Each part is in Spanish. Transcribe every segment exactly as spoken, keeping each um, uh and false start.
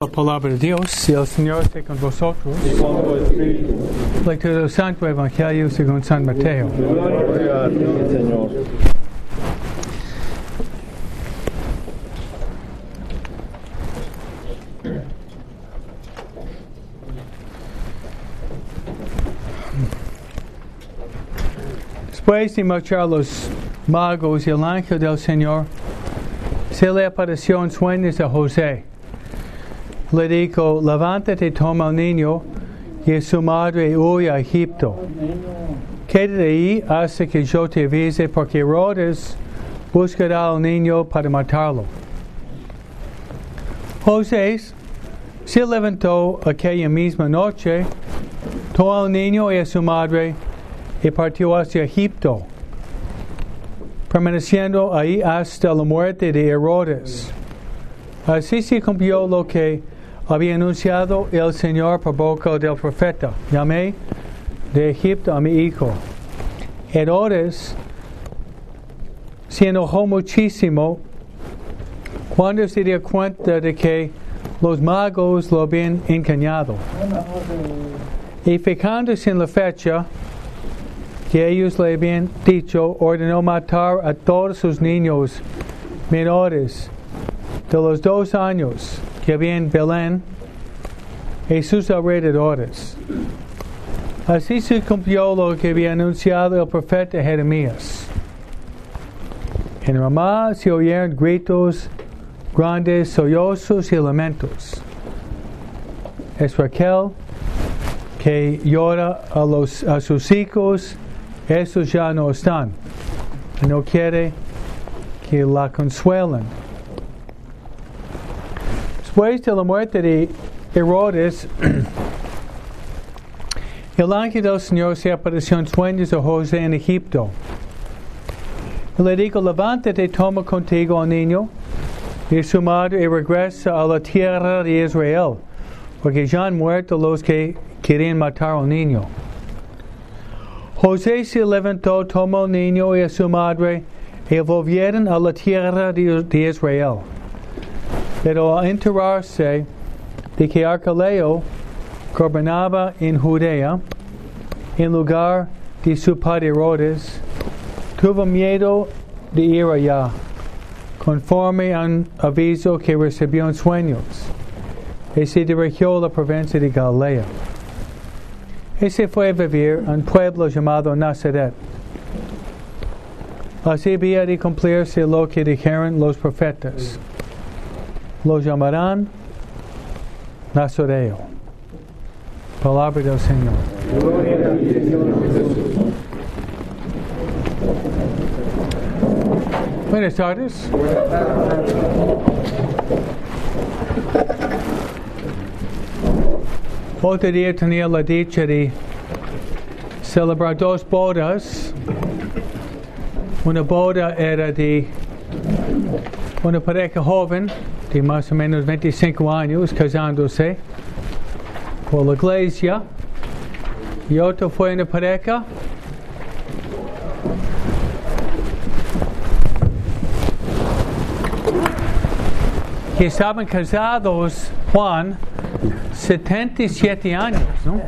La palabra de Dios, si el Señor esté con vosotros. Y con tu espíritu. Lectura del Santo Evangelio según San Mateo. Gloria a ti, Señor. Después de marchar los magos y el ángel del Señor, se le apareció en sueños a José. Le dijo, levántate, toma al niño y a su madre y huye a Egipto. Quédate ahí hasta que yo te avise, porque Herodes buscará al niño para matarlo. José se levantó aquella misma noche, tomó al niño y a su madre y partió hacia Egipto, permaneciendo ahí hasta la muerte de Herodes. Así se cumplió lo que había anunciado el Señor por boca del profeta: llamé de Egipto a mi hijo. Herodes se enojó muchísimo cuando se dio cuenta de que los magos lo habían engañado. Y fijándose en la fecha que ellos le habían dicho, ordenó matar a todos sus niños menores de los dos años que había en Belén y sus alrededores. Así se cumplió lo que había anunciado el profeta Jeremías. En Ramá se oyeron gritos grandes, sollozos y lamentos. Es Raquel que llora a, los, a sus hijos. Esos ya no están. No quiere que la consuelen. Después de la muerte de Herodes, el ángel del Señor se apareció en sueños a José en Egipto. Le dijo, levántate, toma contigo al niño y su madre y regresa a la tierra de Israel, porque ya han muerto los que querían matar al niño. José se levantó, tomó al niño y a su madre y volvieron a la tierra de, de Israel. Pero al enterarse de que Arquelao gobernaba en Judea, en lugar de su padre Herodes, tuvo miedo de ir allá, conforme a un aviso que recibió en sueños, y se dirigió a la provincia de Galilea. Y se fue a vivir en un pueblo llamado Nazaret. Así había de cumplirse lo que dijeron los profetas: lo llamarán Nazareo. Palabra del Señor. Buenas tardes. Otro día tenía la dicha de celebrar dos bodas. Una boda era de una pareja joven de más o menos veinticinco años casándose por la iglesia, y otro fue una pareja que estaban casados, Juan, setenta y siete años, ¿no?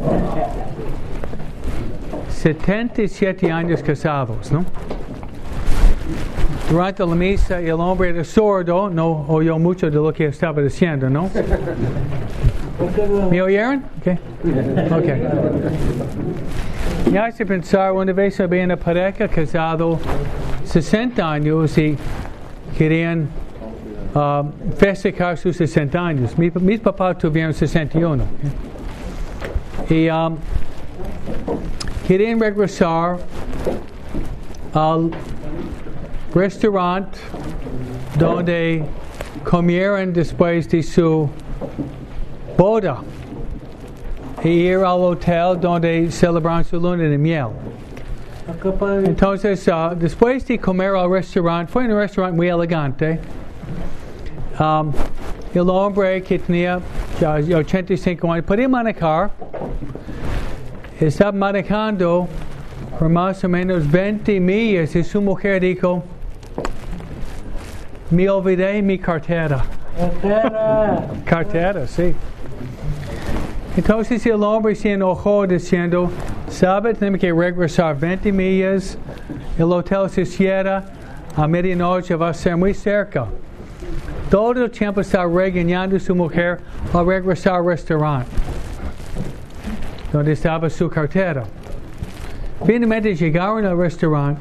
setenta y siete años casados, ¿no? Durante la misa el hombre era sordo, no oyó mucho de lo que estaba diciendo, ¿no? ¿Me oyeron? Okay. Okay. Me hace pensar, una vez había una pareja casado sesenta años y querían uh, festejar sus sesenta años. Mis, mis papás tuvieron sesenta y uno. Y um, querían regresar al restaurante donde comieron después de su boda y ir al hotel donde celebraron su luna de miel. Entonces, uh, después de comer al restaurante, fue un restaurante muy elegante. Um, el hombre que tenía ya ochenta y cinco años podía manejar. Estaba manejando por más o menos veinte millas y su mujer dijo, me olvidé mi cartera. Cartera. Cartera, sí. Entonces si el hombre se enojó diciendo, sabe, tenemos que regresar veinte millas, el hotel se cierra, a medianoche va a ser muy cerca. Todo el tiempo está regañando a su mujer al regresar al restaurante, donde estaba su cartera. Finalmente llegaron al restaurante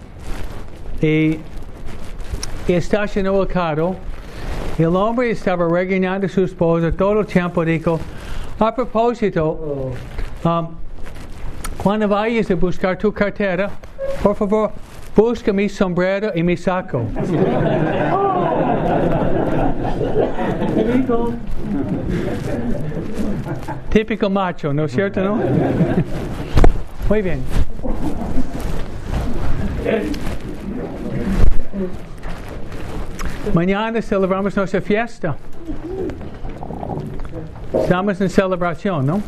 y estacionó el carro. El hombre estaba regañando a su esposa todo el tiempo. Dijo, a propósito, um, cuando vayas a buscar tu cartera, por favor, busca mi sombrero y mi saco. Típico macho, ¿no es cierto, no? Muy bien. Mañana celebramos nuestra fiesta. Estamos en celebración, ¿no?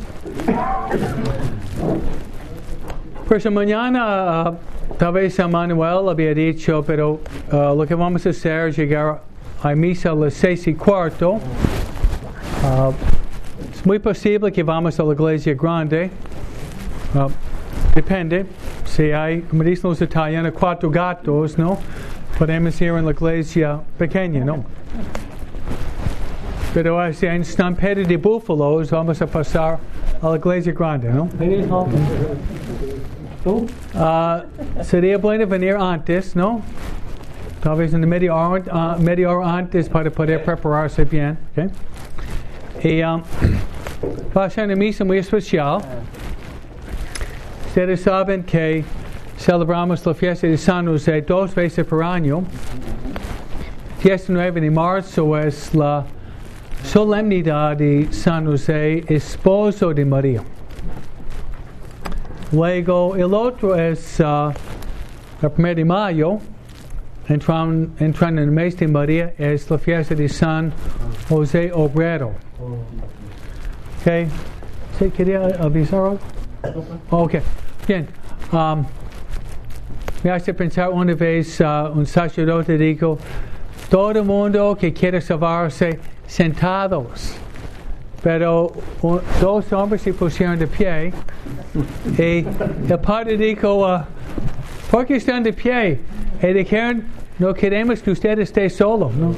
Pues mañana, uh, tal vez Manuel había dicho, pero uh, lo que vamos a hacer es llegar a misa a las seis y cuarto. Uh, es muy posible que vamos a la iglesia grande. Uh, depende. Si hay, como dicen los italianos, cuatro gatos, ¿no? Podemos ir en la iglesia pequeña, ¿no? Pero si hay un stampede de búfalos, vamos a pasar a la iglesia grande, ¿no? Uh, sería bueno venir antes, ¿no? Tal vez en media hora, uh, media hora antes para poder prepararse bien, ¿okay? Y um, va a ser una misa muy especial. Ustedes saben que celebramos la fiesta de San José dos veces por año. diecinueve de marzo es la solemnidad de San José, esposo de María. Luego el otro es uh, el primero de mayo, entrando, entrando en el mes de María, es la fiesta de San José Obrero. Okay. ¿Sí quería avisar algo? Ok, bien. Um, me hace pensar una vez uh, un sacerdote dijo, todo el mundo que quiere salvarse sentados. Pero un, dos hombres se pusieron de pie y el padre dijo, uh, ¿por qué están de pie? Y dijeron, no queremos que usted esté solo, ¿no?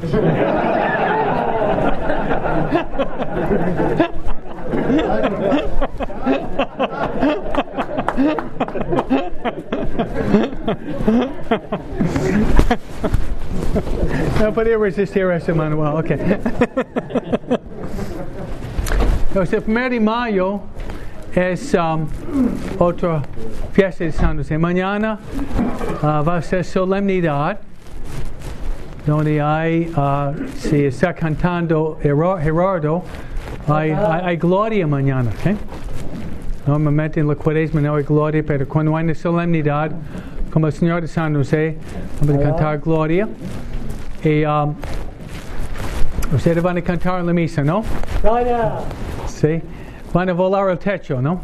No podía resistir eso, Manuel. Ok. Entonces, el primero de mayo es um, otra fiesta de San José. Mañana uh, va a ser solemnidad, donde hay, uh, si está cantando Gerardo, hay, hay, hay gloria mañana. ¿Okay? Normalmente en la cuaresma no hay gloria, pero cuando hay una solemnidad, como el Señor de San José, vamos a cantar gloria. Y um, ustedes van a cantar en la misa, ¿no? Sí. Van a volar al techo, ¿no?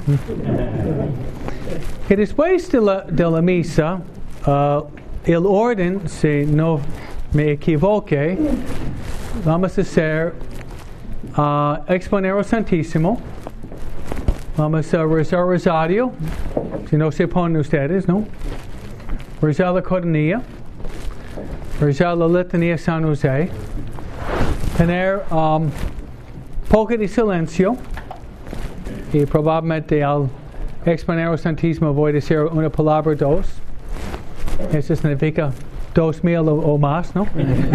Y después de la, de la misa, uh, el orden, si no me equivoque, vamos a hacer uh, exponer al Santísimo. Vamos a rezar rosario, si no se ponen ustedes, ¿no? Rezar la coronilla, rezar la letanía San José, tener um, poco de silencio, y probablemente al exponer al Santísimo voy a decir una palabra dos. Eso significa dos mil o, o más, ¿no?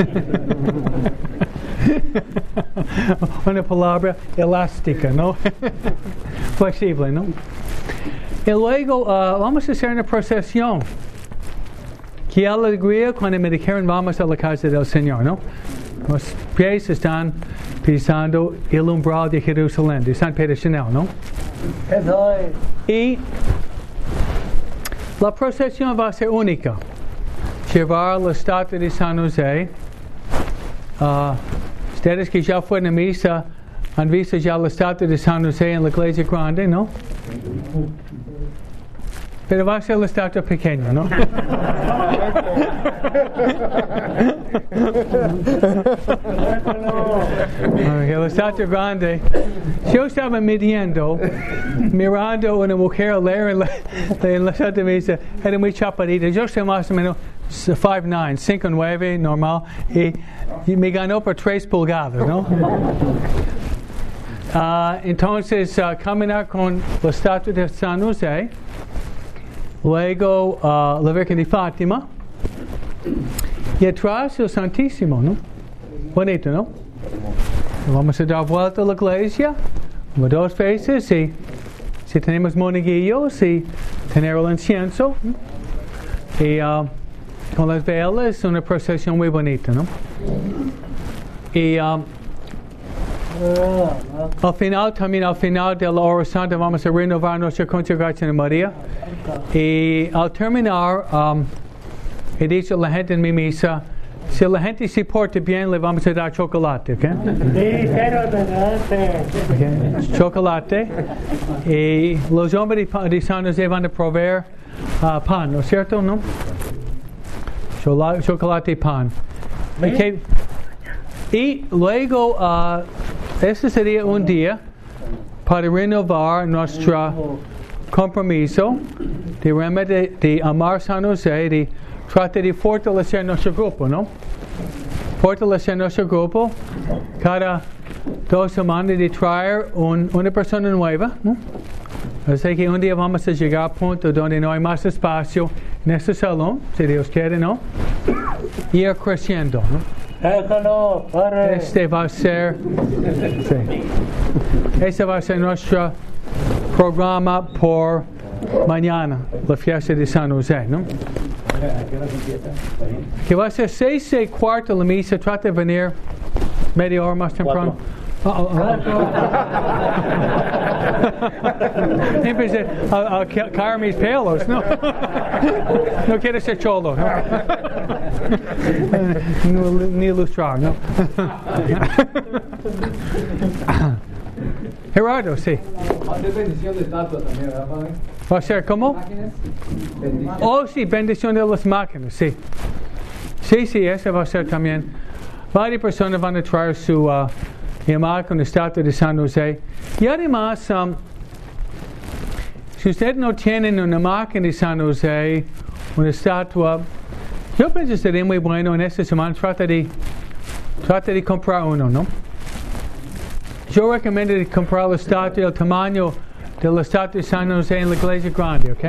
Una palabra elástica, ¿no? Flexible, ¿no? Y luego uh, vamos a hacer una procesión. Qué alegría cuando me dijeron vamos a la casa del Señor, ¿no? Los pies están pisando el umbral de Jerusalén, de San Pedro Chanel, ¿no? Y la procesión va a ser única. Llevar la estatua de San José. Uh, ustedes que ya fueron a misa han visto ya la estatua de San José en la iglesia grande, ¿no? pero va a ser la estatua pequeña, ¿no? Porque la estatua grande. Yo estaba midiendo, mirando una mujer leer en la, en la estatua y me dice, era muy chaparrita. Yo soy más o menos cinco nueve, cinco nueve normal, y, y me ganó por tres pulgadas, ¿no? Uh, entonces, uh, caminar con la estatua de San José, luego uh, la Virgen de Fátima, y atrás el Santísimo, ¿no? Bonito, ¿no? Vamos a dar vuelta a la iglesia, como dos veces, y si tenemos monaguillos, y tener el incienso, ¿no? Y uh, con las velas, una procesión muy bonita, ¿no? Y um, al final, también al final de la hora santa, vamos a renovar nuestra consagración a María. Y al terminar, um, he dicho a la gente en mi misa, si la gente se porta bien, le vamos a dar chocolate, ¿ok? Sí, Okay. Chocolate. Y los hombres de San José van a proveer uh, pan, ¿no es cierto? ¿No? Chola- chocolate y pan. Okay. Y luego, uh, este sería un día para renovar nuestro compromiso de, de, de amar San José, de tratar de fortalecer nuestro grupo, ¿no? Fortalecer nuestro grupo cada dos semanas, de traer un, una persona nueva, ¿no? Así que un día vamos a llegar al punto donde no hay más espacio en este salón, si Dios quiere, ¿no? Ir creciendo, ¿no? Este va a ser, sí. Este va a ser nuestro programa por mañana, la fiesta de San José, ¿no? Que va a ser seis y cuarto la misa. Trata de venir media hora más temprano. Oh, oh, oh. Empecé a, a caer mis pelos, ¿no? No quiero ser cholo, ¿no? Ni ilustrar, ¿no? Gerardo, sí. Va a ser bendición de estatua también, ¿verdad, padre? ¿Va a ser cómo? Bendición. Oh, sí, bendición de las máquinas, sí. Sí, sí, ese va a ser también. Varias personas van a traer su uh, imagen con la estatua de San José. Y además, um, si usted no tiene una imagen de San José, una estatua, yo pienso que sería muy bueno en esta semana trata de, trata de comprar uno, ¿no? Yo recomiendo de comprar la estatua del tamaño de la estatua de San José en la iglesia grande, ¿ok?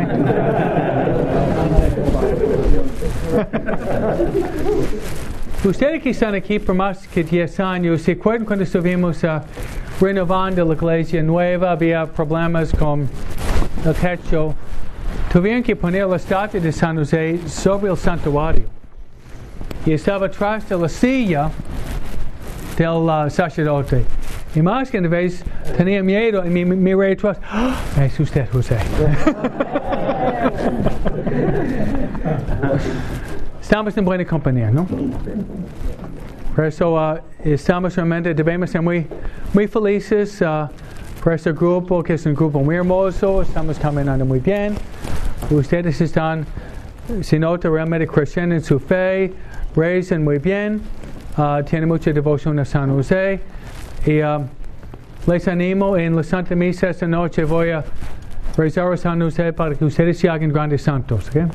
Ustedes que están aquí por más que diez años, ¿se acuerdan cuando estuvimos uh, renovando la iglesia nueva? Había problemas con el techo. Tuvieron que poner la estatua de San José sobre el santuario. Y estaba atrás de la silla del uh, sacerdote. Y más que una vez tenía miedo y me miré atrás. ¡Oh! Es usted, José. Estamos en buena compañía, ¿no? Por eso uh, estamos realmente, debemos ser muy, muy felices uh, por este grupo, que es un grupo muy hermoso. Estamos caminando muy bien. Ustedes están, se nota realmente creciendo en su fe, rezan muy bien, uh, tienen mucha devoción a San José. Y uh, les animo en la Santa Misa esta noche. Voy a rezar a San José para que ustedes se hagan grandes santos. ¿Okay?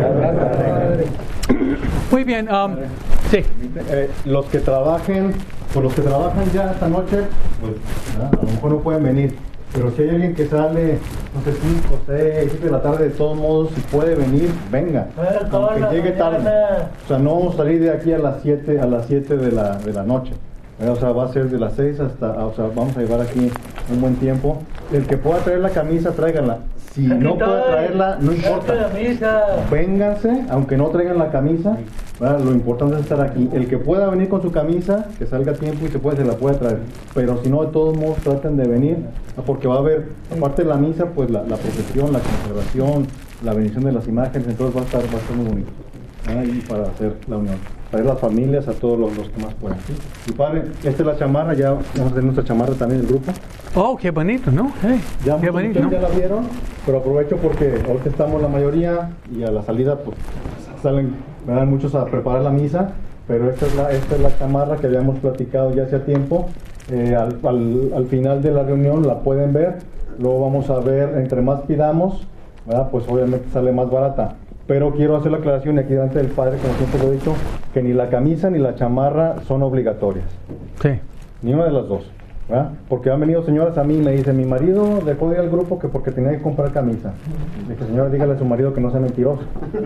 Muy bien. Um, sí. Eh, los que trabajen, por los que trabajan ya esta noche, pues ¿verdad? A lo mejor no pueden venir. Pero si hay alguien que sale, no sé, cinco, seis, siete de la tarde, de todos modos, si puede venir, venga. Aunque llegue tarde. O sea, no vamos a salir de aquí a las siete, a las siete de la, de la noche. O sea, va a ser de las seis hasta, o sea, vamos a llevar aquí un buen tiempo. El que pueda traer la camisa, tráiganla. Si no puede traerla, no importa. Vénganse, aunque no traigan la camisa, ¿verdad? Lo importante es estar aquí. El que pueda venir con su camisa, que salga a tiempo y se puede, se la puede traer. Pero si no, de todos modos, traten de venir, porque va a haber, aparte de la misa, pues la, la procesión, la consagración, la bendición de las imágenes, entonces va a estar, va a estar muy bonito, ¿verdad? Y para hacer la unión. traer las familias, a todos los, los que más puedan. ¿Sí? Y padre, esta es la chamarra, ya vamos a tener nuestra chamarra también del grupo. Oh, qué bonito, ¿no? Hey, Ya qué muchos de bonito, ustedes ¿no? ya la vieron, pero aprovecho porque ahorita estamos la mayoría y a la salida pues salen, me dan muchos a preparar la misa, pero esta es la, esta es la chamarra que habíamos platicado ya hace tiempo. Eh, al, al, al final de la reunión la pueden ver, luego vamos a ver, entre más pidamos, ¿verdad? Pues obviamente sale más barata. Pero quiero hacer la aclaración aquí delante del padre, como siempre lo he dicho, que ni la camisa ni la chamarra son obligatorias. Sí. Ni una de las dos. ¿Verdad? Porque han venido señoras a mí y me dicen, mi marido dejó de ir al grupo que porque tenía que comprar camisa. Le dije, señora, dígale a su marido que no sea mentiroso.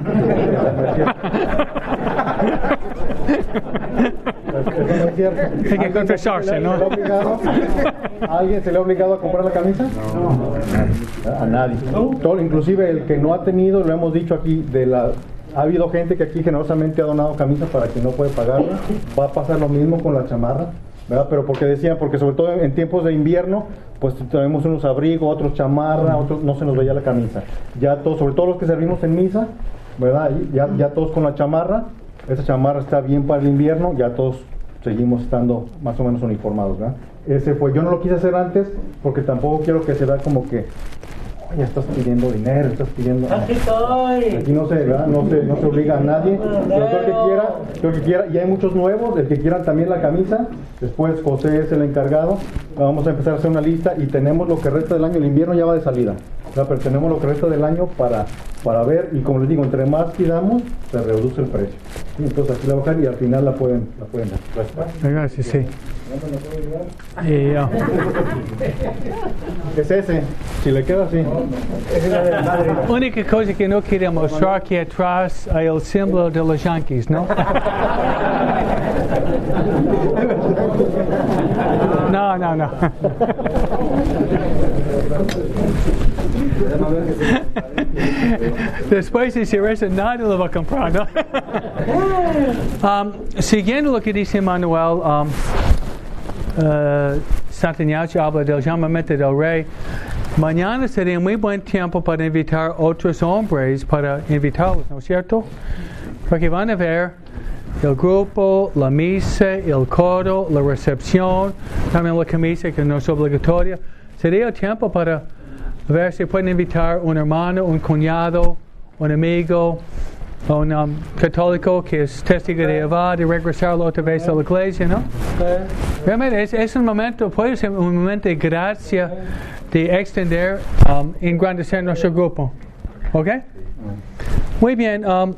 Eso no es cierto. Hay que confesarse, ¿no? ¿A alguien se le ha obligado a comprar la camisa? No. A nadie. Todo, inclusive el que no ha tenido, lo hemos dicho aquí, de la... Ha habido gente que aquí generosamente ha donado camisas para quien no puede pagarla. Va a pasar lo mismo con la chamarra, ¿verdad? Pero porque decían, porque sobre todo en tiempos de invierno, pues tenemos unos abrigos, otros chamarra, otros no se nos veía la camisa. Ya todos, sobre todo los que servimos en misa, ¿verdad? Ya, ya todos con la chamarra. Esa chamarra está bien para el invierno, ya todos seguimos estando más o menos uniformados, ¿verdad? Ese fue, yo no lo quise hacer antes porque tampoco quiero que se vea como que ya estás pidiendo dinero, estás pidiendo... No. Aquí no se, ¿verdad? No se, no se obliga a nadie. Pero todo el que quiera, todo el que quiera, y hay muchos nuevos, el que quieran también la camisa. Después José es el encargado. Vamos a empezar a hacer una lista y tenemos lo que resta del año. El invierno ya va de salida, ¿verdad? Pero tenemos lo que resta del año para, para ver, y como les digo, entre más pidamos, se reduce el precio. ¿Sí? Entonces aquí la bajar y al final la pueden, la pueden dar. Gracias. Gracias, sí. Y, uh, Es ese, si le queda así. única cosa que no quería mostrar aquí atrás hay el símbolo de los Yankees, ¿no? No, no, no. Después de decir eso, nadie lo va a comprar, ¿no? um, siguiendo lo que dice Manuel, um, uh, Santa Ignacio habla del llamamiento del rey. Mañana sería muy buen tiempo para invitar otros hombres, para invitarlos, ¿no es cierto? Porque van a ver el grupo, la misa, el coro, la recepción, también la camisa que no es obligatoria. Sería el tiempo para ver si pueden invitar un hermano, un cuñado, un amigo, un um, católico que es testigo de Jehová, de regresarlo otra vez a la iglesia, ¿no? Realmente es, es un momento, puede ser un momento de gracia, de extender, um, engrandecer nuestro grupo. ¿Ok? Muy bien. Um,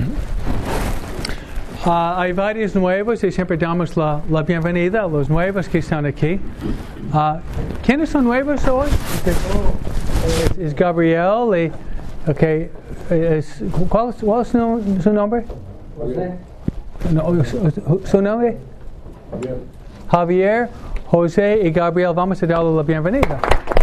uh, hay varios nuevos y siempre damos la, la bienvenida a los nuevos que están aquí. Uh, ¿Quiénes son nuevos hoy? Es, es Gabriel y... Okay, es, ¿cuál, ¿cuál es su, su nombre? José. No, su, ¿su nombre? Javier. Javier, José y Gabriel. Vamos a darle la bienvenida.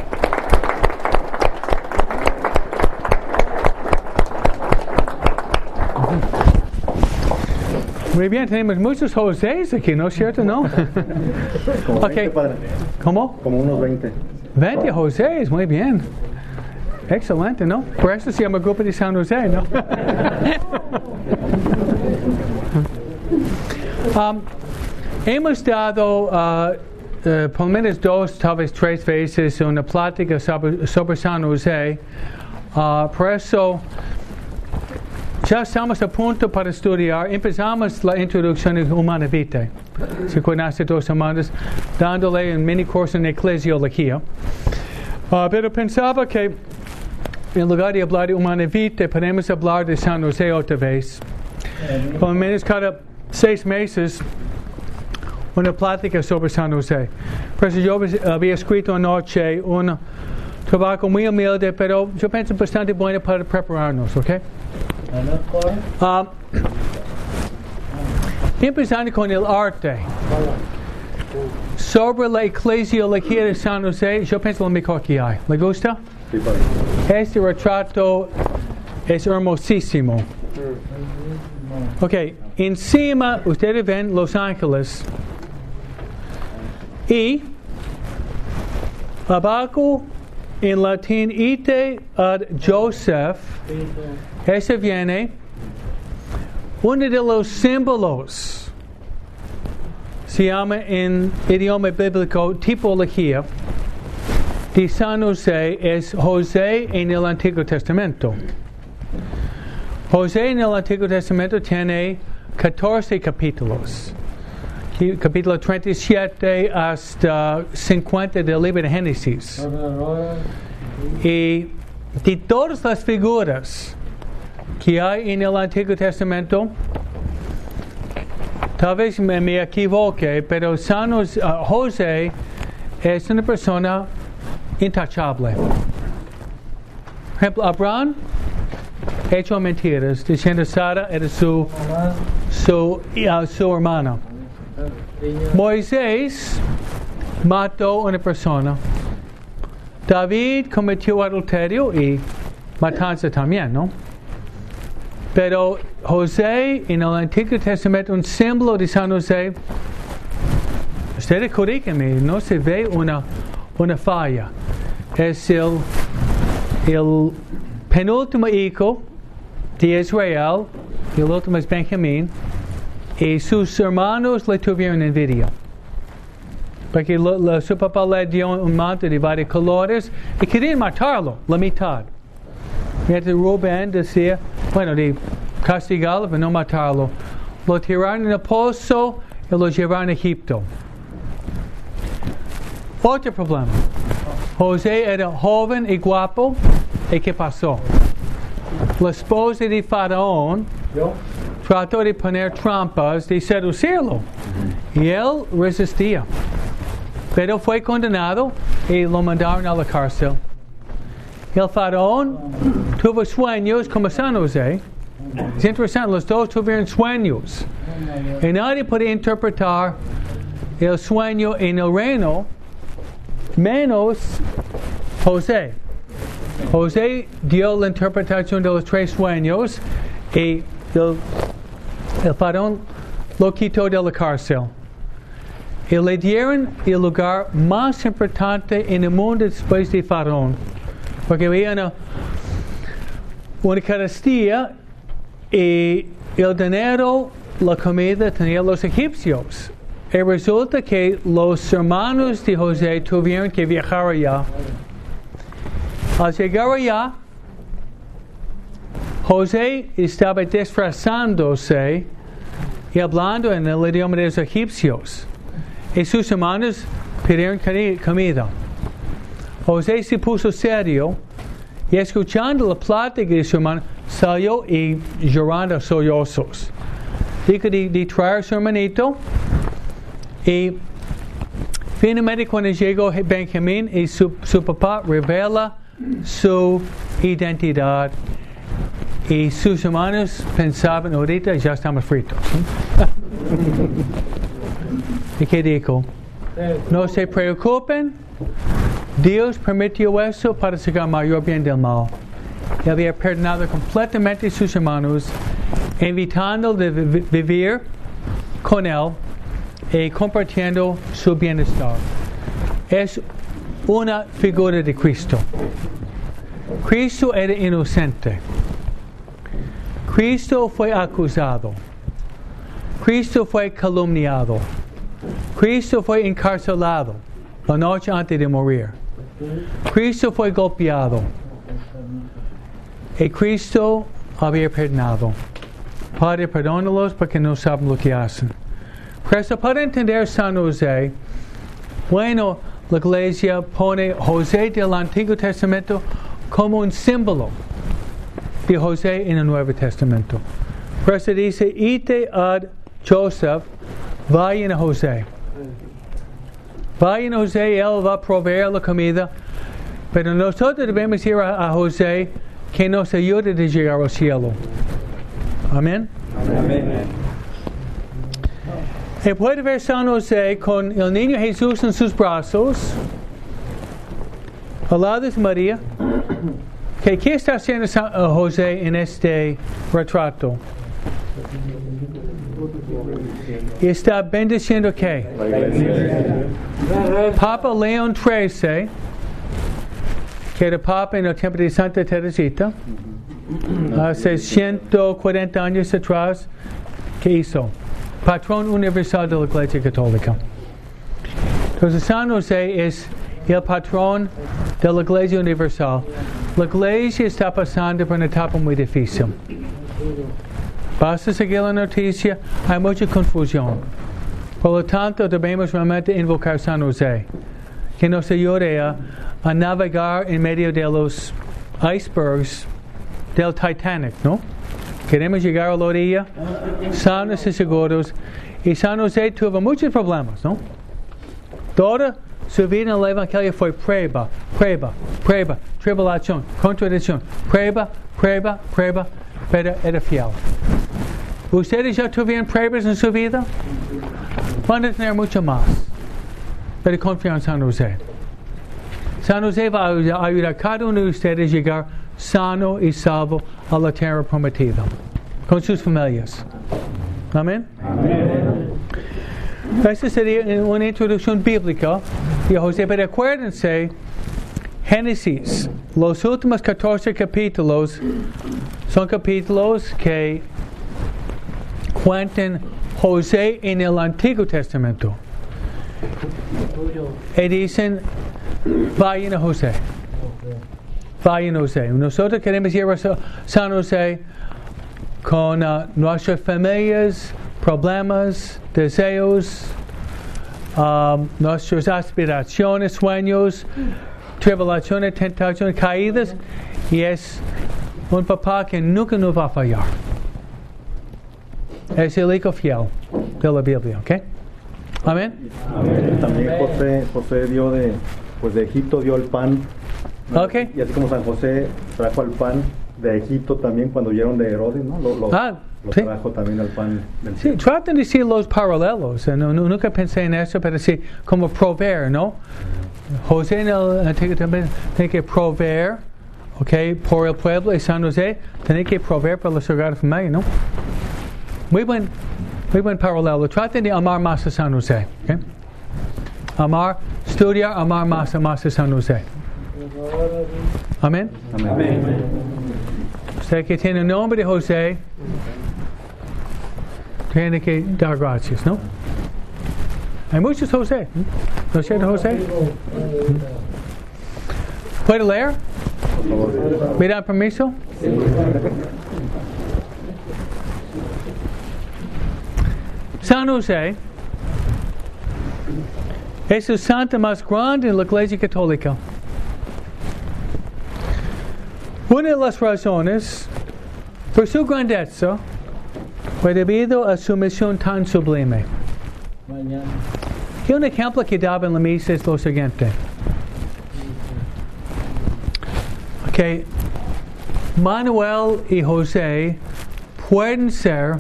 Muy bien, tenemos muchos Josés aquí, ¿no es cierto? ¿No? Como Okay. veinte, padre. ¿Cómo? Como unos veinte. veinte Josés, muy bien. Excelente, ¿no? Por eso se llama Grupo de San José, ¿no? um, hemos dado uh, uh, por lo menos dos, tal vez tres veces una plática sobre, sobre San José. Uh, por eso ya estamos a punto para estudiar. Empezamos la introducción de Humana Vitae. Se acuerdan hace dos semanas, dándole un mini curso en eclesiología. Uh, pero pensaba que en lugar de hablar de Humana Vitae, podemos hablar de San José otra vez. Por lo menos cada seis meses, una plática sobre San José. Por eso yo había escrito anoche un trabajo muy humilde, pero yo pienso bastante bueno para prepararnos, ¿ok? Uh, empezando con el arte. Sobre la eclesiología de San José, yo pienso lo mejor que hay. ¿Le gusta? Sí, padre. Este retrato es hermosísimo. Ok, encima ustedes ven Los Ángeles. Y abajo en latín, ite ad Joseph. Ese viene uno de los símbolos se llama en idioma bíblico tipología de San José, es José en el Antiguo Testamento. José en el Antiguo Testamento tiene catorce capítulos. Capítulo treinta y siete hasta cincuenta del libro de Génesis. Y de todas las figuras que hay en el Antiguo Testamento, tal vez me, me equivoque, pero San José, uh, José es una persona intachable. Por ejemplo, Abraham hecho mentiras, diciendo Sara era su, su, uh, su hermana. Moisés mató a una persona. David cometió adulterio y matanza también, ¿no? Pero José en el Antiguo Testamento, un símbolo de San José, ustedes corríganme, no se ve una, una falla. Es el, el penúltimo hijo de Israel, y el último es Benjamín, y sus hermanos le tuvieron envidia. Porque lo, lo, su papá le dio un manto de varios colores y querían matarlo, la mitad. Mientras Rubén decía, bueno, de castigarlo, pero no matarlo. Lo tiraron en el pozo y lo llevaron a Egipto. Otro problema. José era joven y guapo. ¿Y qué pasó? La esposa de Faraón trató de poner trampas, de seducirlo. Y él resistía. Pero fue condenado y lo mandaron a la cárcel. El faraón tuvo sueños como San José. Es interesante, los dos tuvieron sueños. Y nadie puede interpretar el sueño en el reino menos José. José dio la interpretación de los tres sueños y el, el faraón lo quitó de la cárcel. Y le dieron el lugar más importante en el mundo después de Faraón. Porque había una, una carestía y el dinero, la comida tenían los egipcios. Y resulta que los hermanos de José tuvieron que viajar allá. Al llegar allá, José estaba disfrazándose y hablando en el idioma de los egipcios. Y sus hermanos pidieron comida. José se puso serio y escuchando la plática de su hermano salió y llorando sollozos. Dijo de, de traer a su hermanito y finalmente cuando llegó Benjamín y su, su papá revela su identidad y sus hermanos pensaban ahorita ya estamos fritos. ¿Y qué dijo? No se preocupen, Dios permitió eso para sacar mayor bien del mal. Él había perdonado completamente a sus hermanos, invitándolos a vivir con él y compartiendo su bienestar. Es una figura de Cristo. Cristo era inocente. Cristo fue acusado. Cristo fue calumniado. Cristo fue encarcelado la noche antes de morir. Cristo fue golpeado. Y Cristo había perdonado. Padre, perdónalos porque no saben lo que hacen. Por eso, para entender San José, bueno, la iglesia pone José del Antiguo Testamento como un símbolo de José en el Nuevo Testamento. Por eso dice, ite ad Joseph, vayan a José. Vayan a José, él va a proveer la comida. Pero nosotros debemos ir a, a José que nos ayude a llegar al cielo. Amén. Amén. Y puede ver San José con el niño Jesús en sus brazos. Al lado es María. ¿Qué, qué está haciendo San, uh, José en este retrato? Y está bendiciendo ¿qué? Papa León trece, que era Papa en el tiempo de Santa Teresita, hace ciento cuarenta años atrás, ¿qué hizo? Patrón universal de la Iglesia Católica. Entonces San José es el patrón de la Iglesia Universal. La Iglesia está pasando por una etapa muy difícil. Basta seguir la noticia, hay mucha confusión. Por lo tanto, debemos realmente invocar a San José, que nos ayude a, a navegar en medio de los icebergs del Titanic, ¿no? Queremos llegar a la orilla, sanos y seguros. Y San José tuvo muchos problemas, ¿no? Toda su vida en el Evangelio fue prueba, prueba, prueba, tribulación, contradicción, prueba, prueba, prueba, pero era fiel. ¿Ustedes ya tuvieron pruebas en su vida? Van a tener mucho más, pero confían en San José. San José va a ayudar a cada uno de ustedes a llegar sano y salvo a la tierra prometida, con sus familias. Amén. Amén. Esta sería una introducción bíblica de José, pero acuérdense, Génesis, los últimos catorce capítulos son capítulos que cuentan José en el Antiguo Testamento. Y dicen, vayan a José. Vayan a José. Nosotros queremos llevar a San José con uh, nuestras familias, problemas, deseos, um, nuestras aspiraciones, sueños, tribulaciones, tentaciones, caídas, y es un papá que nunca nos va a fallar. Es el hijo fiel de la Biblia, ¿ok? Amén. Amén. También José, José dio de, pues de Egipto dio el pan. Okay. Y así como San José trajo el pan de Egipto también cuando huyeron de Herodes, ¿no? Lo, lo, ah, lo sí. trajo también el pan del Sí, traten de decir los paralelos. No, no, nunca pensé en eso, pero sí, como proveer, ¿no? José en el Antiguo también tiene que proveer, ¿ok? Por el pueblo, y San José tiene que proveer para la Sagrada Familia, ¿no? Muy buen, muy buen paralelo. Traten de amar más a San José, ¿ok? Amar, estudiar, amar más a más a San José. Amén. Amén. Usted que tiene el nombre de José, tiene que dar gracias, ¿no? Hay muchos José, ¿no es cierto, José? ¿Puede leer? ¿Me da permiso? San José es el santo más grande en la Iglesia Católica. Una de las razones por su grandeza fue debido a su misión tan sublime. Y un ejemplo que daba en la misa es lo siguiente. Que Manuel y José pueden ser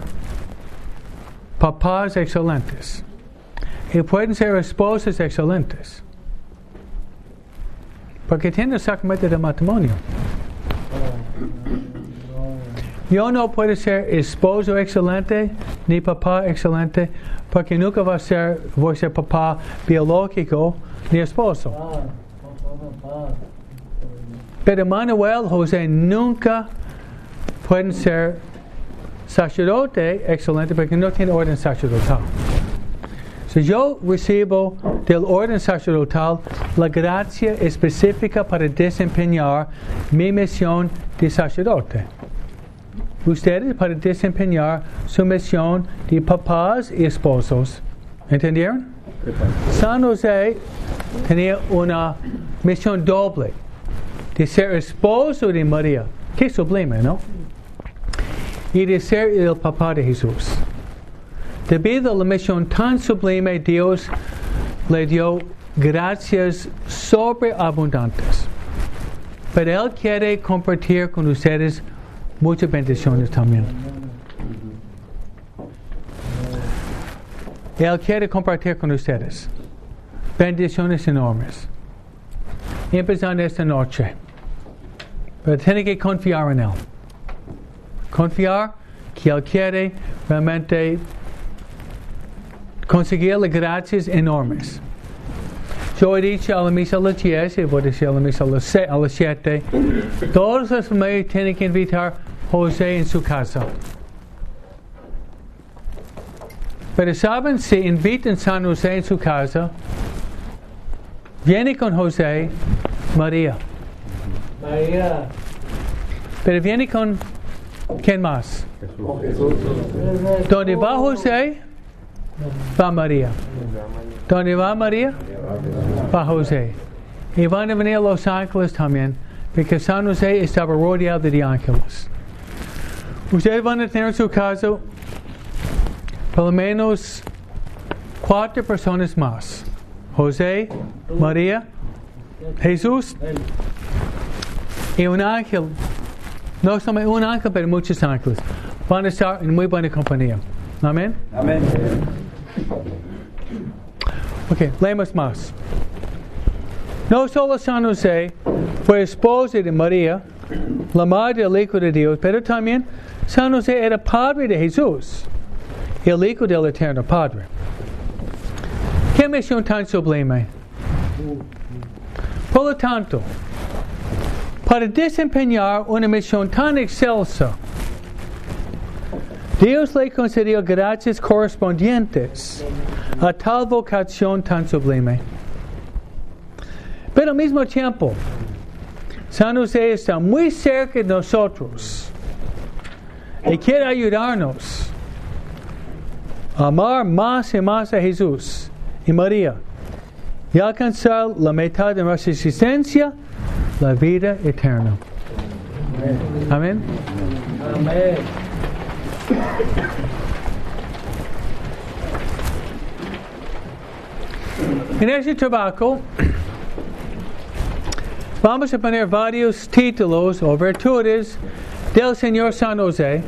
papás excelentes y pueden ser esposas excelentes porque tienen el sacramento del matrimonio. Yo no puedo ser esposo excelente ni papá excelente porque nunca voy a ser, voy a ser papá biológico ni esposo. Pero Manuel, José nunca pueden ser sacerdote excelente porque no tiene orden sacerdotal. Si yo recibo del orden sacerdotal la gracia específica para desempeñar mi misión de sacerdote. Ustedes para desempeñar su misión de papás y esposos. ¿Entendieron? San José tenía una misión doble de ser esposo de María. Qué sublime, ¿no? Y de ser el papá de Jesús. Debido a la misión tan sublime, Dios le dio gracias sobreabundantes. Pero Él quiere compartir con ustedes muchas bendiciones también. Él quiere compartir con ustedes bendiciones enormes. Empezando esta noche. Pero tiene que confiar en Él. Confiar que Él quiere realmente conseguir las gracias enormes. Yo he dicho a la misa a las diez y voy a decir a la misa a las se- a las siete. Todas las familias tienen que invitar a José en su casa. Pero saben, si invitan a San José en su casa, viene con José María. María. Pero viene con ¿quién más? Jesús. ¿Dónde va José? Va María. ¿Dónde va María? Va José. Y van a venir los ángeles también, porque San José estaba rodeado de ángeles. Ustedes van a tener en su casa por lo menos cuatro personas más. José, María, Jesús y un ángel. No solamente un ángel, pero muchos ángeles. Van a estar en muy buena compañía. Amén. Amén. Ok, leemos más. No solo San José fue esposo de María, la madre del Hijo de Dios, pero también San José era padre de Jesús, el Hijo del Eterno Padre. ¿Qué misión tan sublime? Por lo tanto, para desempeñar una misión tan excelsa, Dios le concedió gracias correspondientes a tal vocación tan sublime. Pero al mismo tiempo, San José está muy cerca de nosotros y quiere ayudarnos a amar más y más a Jesús y María y alcanzar la mitad de nuestra existencia, la vida eterna. Amén. Amén. En este trabajo vamos a poner varios títulos o virtudes del Señor San José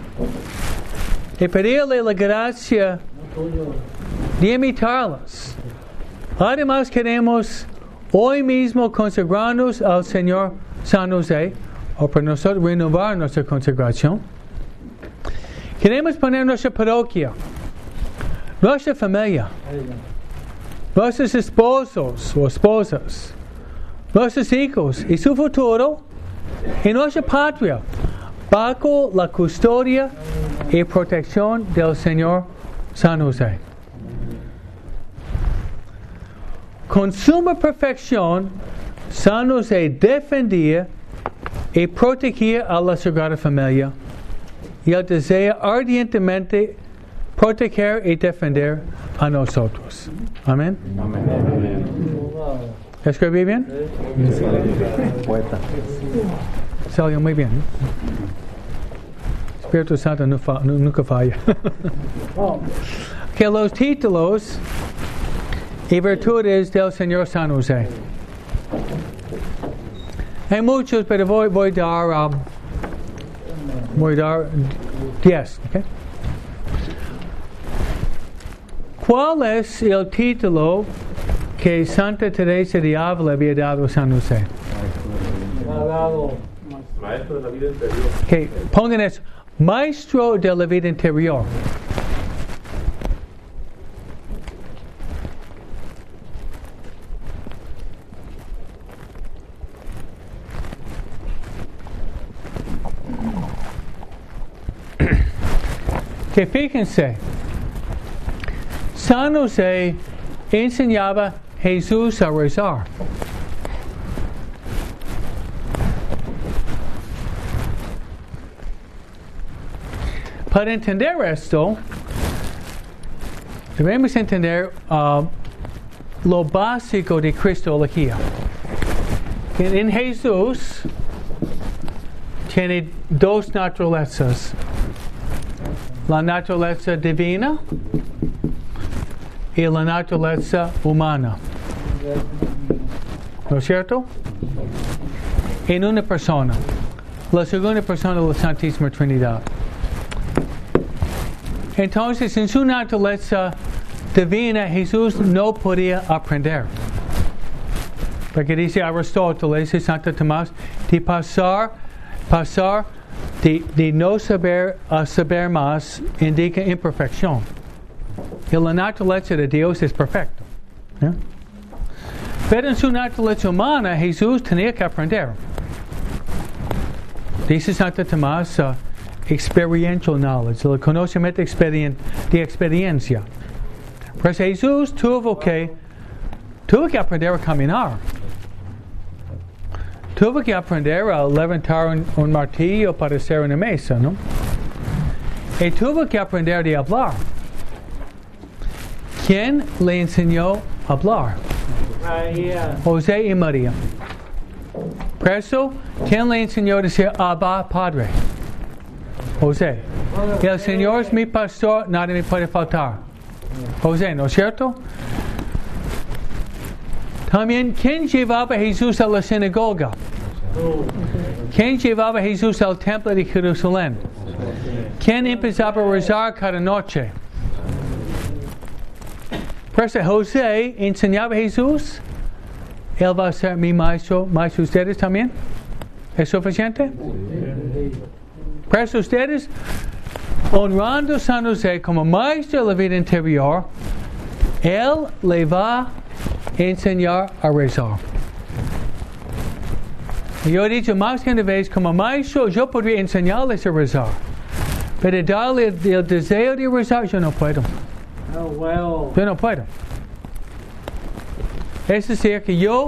y pedirle la gracia de imitarlas. Además queremos hoy mismo consagrarnos al Señor San José, o para nosotros renovar nuestra consagración. Queremos poner nuestra parroquia, nuestra familia, nuestros esposos o esposas, nuestros hijos y su futuro y nuestra patria bajo la custodia y protección del Señor San José. Con suma perfección, San José defendía y protegía a la Sagrada Familia y él desea ardientemente proteger y defender a nosotros. Amén. Amén. ¿Escribí bien? Poeta. Salió muy bien. Espíritu Santo no fa- no- nunca falla. Que los títulos y virtudes del Señor San José. Hay muchos, pero voy, voy a dar, um, voy a dar diez. Okay? ¿Cuál es el título que Santa Teresa de Ávila había dado a San José? Maestro de la vida interior. Okay, pongan eso. Maestro de la vida interior. Que fíjense, San José enseñaba a Jesús a rezar. Para entender esto, debemos entender uh, lo básico de Cristología. En, en Jesús tiene dos naturalezas. La naturaleza divina y la naturaleza humana. ¿No es cierto? En una persona. La segunda persona de la Santísima Trinidad. Entonces, en su naturaleza divina, Jesús no podía aprender. Porque dice Aristóteles y Santo Tomás, de pasar, pasar de, de no saber a saber más indica imperfección. Y la naturaleza de Dios es perfecta. ¿Yeah? Pero en su naturaleza humana, Jesús tenía que aprender. Dice Santo Tomás, uh, experiential knowledge, el conocimiento experien- de experiencia. Pues Jesús tuvo que, tuvo que aprender a caminar. Tuvo que aprender a levantar un, un martillo para hacer una mesa, ¿no? Y tuvo que aprender a hablar. ¿Quién le enseñó a hablar? María. José y María. Por eso, ¿quién le enseñó a decir Abba, Padre? José. El Señor es mi pastor, nada me puede faltar. José, ¿no es cierto? También, ¿quién llevaba a Jesús a la sinagoga? ¿Quién llevaba a Jesús al templo de Jerusalén? ¿Quién empezaba a rezar cada noche? Por eso José enseñaba a Jesús. Él va a ser mi maestro, maestro ustedes también. ¿Es suficiente? Por eso ustedes, honrando a San José como maestro de la vida interior, Él le va a enseñar a rezar. Yo he dicho más que una vez, como maestro, yo podría enseñarles a rezar. Pero darle el, el deseo de rezar, yo no puedo. Oh, well. Yo no puedo. Es decir, que yo,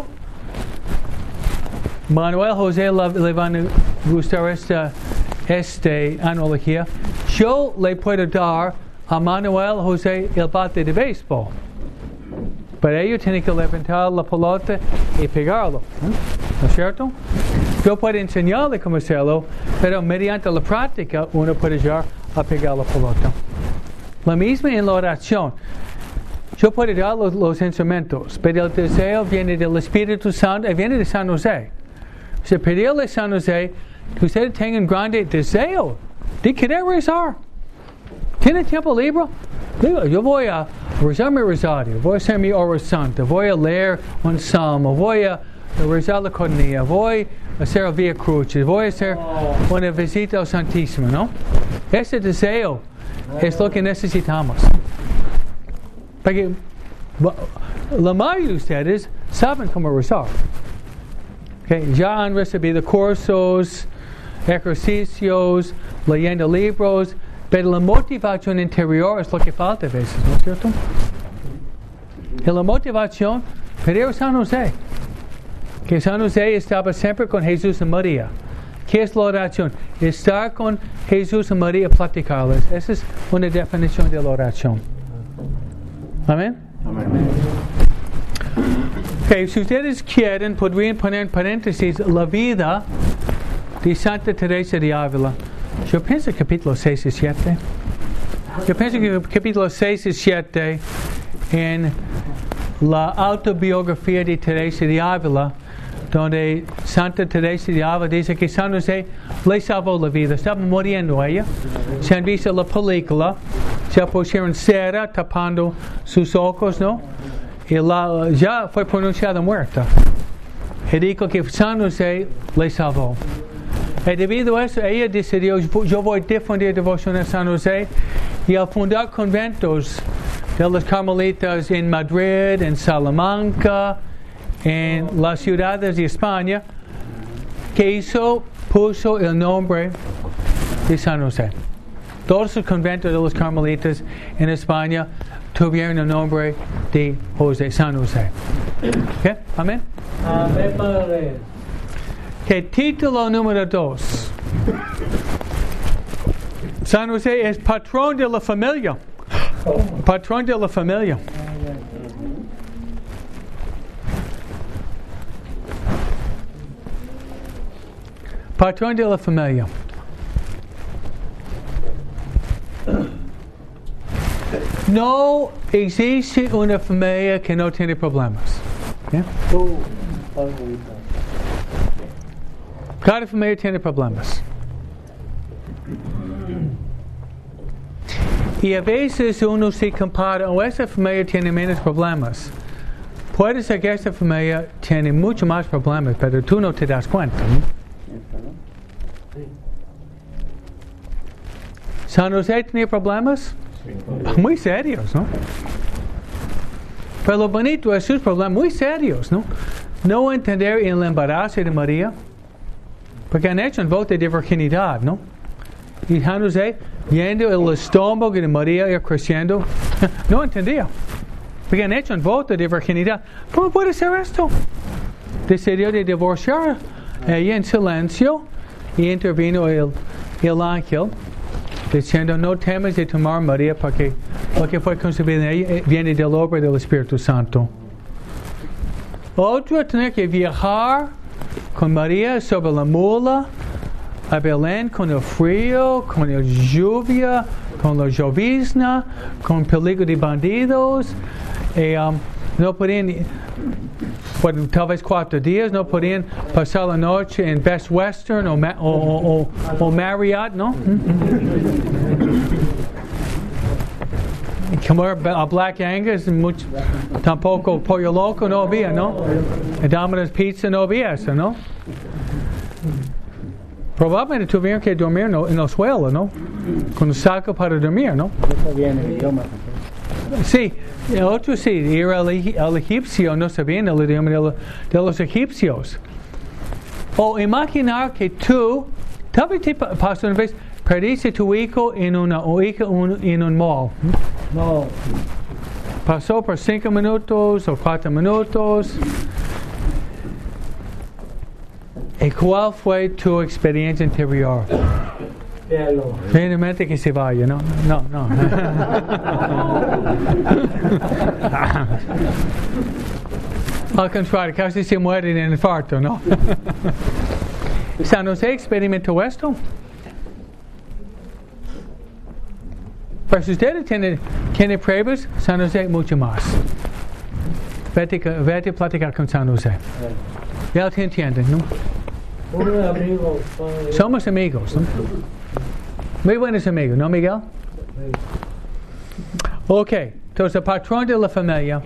Manuel José, le van a gustar esta, esta analogía. Yo le puedo dar a Manuel José el bate de béisbol. Pero ellos tienen que levantar la pelota y pegarlo. ¿No es cierto? Yo puedo enseñarle cómo hacerlo, pero mediante la práctica uno puede llegar a pegar la pelota. Lo mismo en la oración. Yo puedo dar los, los instrumentos, pero el deseo viene del Espíritu Santo y viene de San José. Si pedirle a San José que ustedes tengan un grande deseo de querer rezar. ¿Tiene tiempo libre? Digo, yo voy a rezar mi rosario, voy a hacer mi oración, voy a leer un salmo, voy a rezar la coronilla, voy a hacer el Vía Crucis, voy a hacer una visita al Santísimo, ¿no? Ese deseo es lo que necesitamos. Porque la mayoría de ustedes saben cómo rezar. Okay, ya han recibido cursos, ejercicios, leyendo libros, pero la motivación interior es lo que falta a veces, ¿no es cierto? Y la motivación, pedir a San José. Que San José estaba siempre con Jesús y María. ¿Qué es la oración? Estar con Jesús y María, platicarles. Esa es una definición de la oración. Amén. Amén. Okay, si ustedes quieren, podrían poner en paréntesis la vida de Santa Teresa de Ávila. Yo pienso capítulo seis y siete. Yo pienso que capítulo seis y siete en la autobiografía de Teresa de Ávila, donde Santa Teresa de Ávila dice que San José le salvó la vida. Estaba muriendo ella. Se han visto la película. Se pusieron cera tapando sus ojos, ¿no? Y la, ya fue pronunciada muerta. Y dijo que San José le salvó. Y debido a eso, ella decidió, yo voy a difundir devoción a San José, y al fundar conventos de los carmelitas en Madrid, en Salamanca, en las ciudades de España, que hizo, puso el nombre de San José. Todos los conventos de los carmelitas en España tuvieron el nombre de José, San José. ¿Okay? Amén. Amén, Padre. Okay, título número dos. San José es patrón de la familia. Patrón de la familia. Patrón de la familia. No existe una familia que no tiene problemas. ¿Okay? Cada familia tiene problemas. Y a veces uno se compara, o esa familia tiene menos problemas. Puede ser que esta familia tiene mucho más problemas, pero tú no te das cuenta, ¿no? San José tenía problemas muy serios, ¿no? Pero lo bonito es sus problemas muy serios, ¿no? No entender el embarazo de María, porque han hecho un voto de virginidad, ¿no? Y San José, viendo el estómago de María ir creciendo, no entendía. Porque han hecho un voto de virginidad. ¿Cómo puede ser esto? Decidió de divorciar ella en silencio y intervino el, el ángel diciendo: no temas de tomar María porque lo que fue concebido en ella viene del obra del Espíritu Santo. Otro, tener que viajar con María sobre la mula a Belén con el frío, con la lluvia, con la llovizna, con peligro de bandidos. Y, um, no podían, bueno, tal vez cuatro días, no podían pasar la noche en Best Western o, o, o, o Marriott, ¿no? Comer a Black Angus, mucho, tampoco pollo loco no había, ¿no? Domino's Pizza no había eso, ¿no? Probablemente tuvieron que dormir no, en el suelo, ¿no? Con un saco para dormir, ¿no? Eso viene el idioma. Sí, el otro sí, ir al, al egipcio, no sabían el idioma de, de los egipcios. O imaginar que tú, tal vez te pasó una vez, perdiste tu hijo en una o hija un, en un mall. No. Pasó por cinco minutos o cuatro minutos. ¿Y cuál fue tu experiencia interior? Finalmente que se vaya, ¿no? No, no. Al contrario, casi se muere de infarto, ¿no? San José experimentó esto. Pero si ustedes tienen, tienen pruebas, San José mucho más. Vete, vete a platicar con San José. Ya te entienden, ¿no? Un amigo, padre. Somos amigos, ¿no? Muy buenos amigos, ¿no, Miguel? Ok, entonces el patrón de la familia.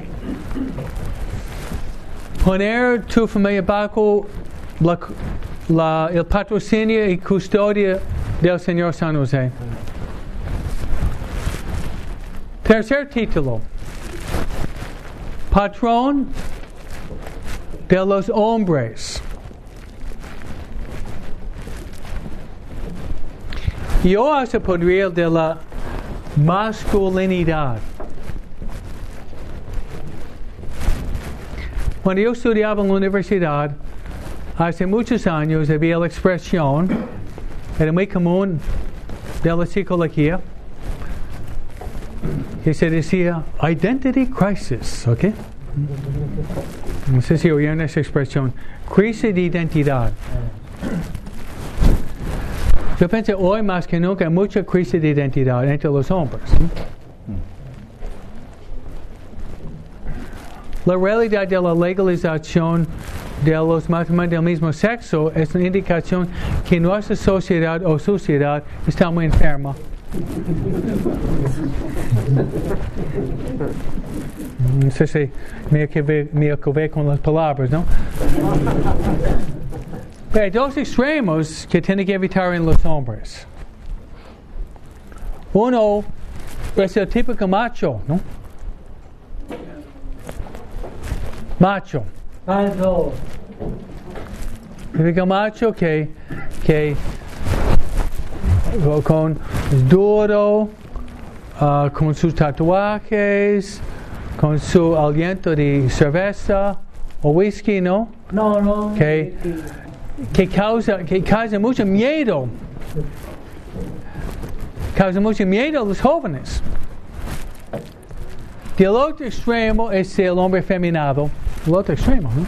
Poner tu familia bajo la, la, el patrocinio y custodia del Señor San José. Tercer título. Patrón de los hombres. Yo hace podría de la masculinidad. Cuando yo estudiaba en la universidad, hace muchos años había la expresión, era muy común de la psicología, que se decía identity crisis, ¿ok? No sé si oyeron esa expresión, crisis de identidad. Yo pienso hoy más que nunca hay mucha crisis de identidad entre los hombres. La realidad de la legalización de los matrimonios del mismo sexo es una indicación que nuestra sociedad o sociedad está muy enferma. No sé si me equivoqué con las palabras, ¿no? Pero hay dos extremos que tienen que evitar en los hombres. Uno es el típico macho, ¿no? Macho. Macho. Típico macho que, que con duro, uh, con sus tatuajes, con su aliento de cerveza o whisky, ¿no? No, no. Que, que causa que causa mucho miedo. Causa mucho miedo a los jóvenes. Del otro extremo es el hombre efeminado. El otro extremo, ¿no?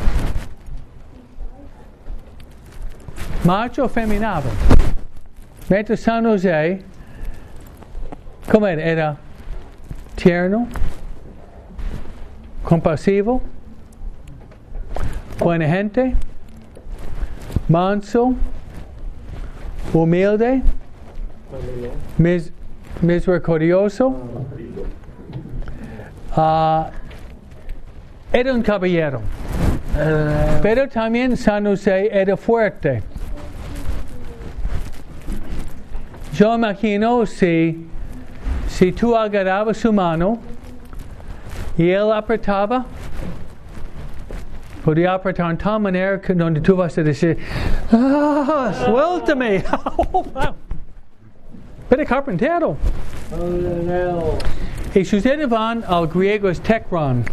Macho efeminado. Mientras San José, ¿cómo era? Era tierno, compasivo, buena gente, manso, humilde, mis, misericordioso. Uh, era un caballero. Uh, pero también San José era fuerte. Yo imagino si, si tú agarrabas su mano Y él apretaba. Podía apretar en tal manera que donde tú vas a decir, ¡ah, suéltame! Pero carpintero. Y si ustedes van al griego es tekron.